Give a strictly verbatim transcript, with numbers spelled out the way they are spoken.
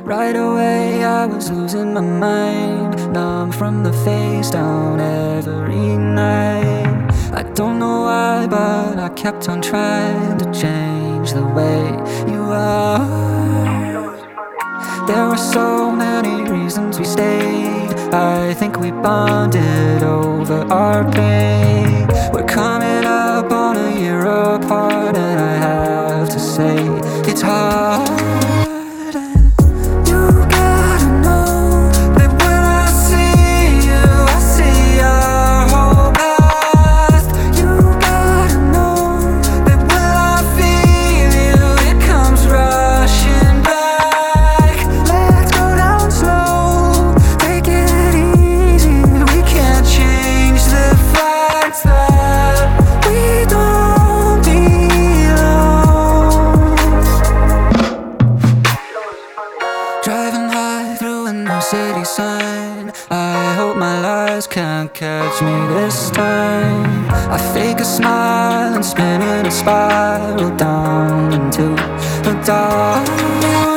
Right away I was losing my mind, numb from the face down every night. I don't know why, but I kept on trying to change the way you are. There were so many reasons we stayed. I think we bonded over our pain. We're coming up on a year apart, and I have to say it's hard. Driving high through a new city sign, I hope my lies can't catch me this time. I fake a smile and spin in a spiral down into the dark.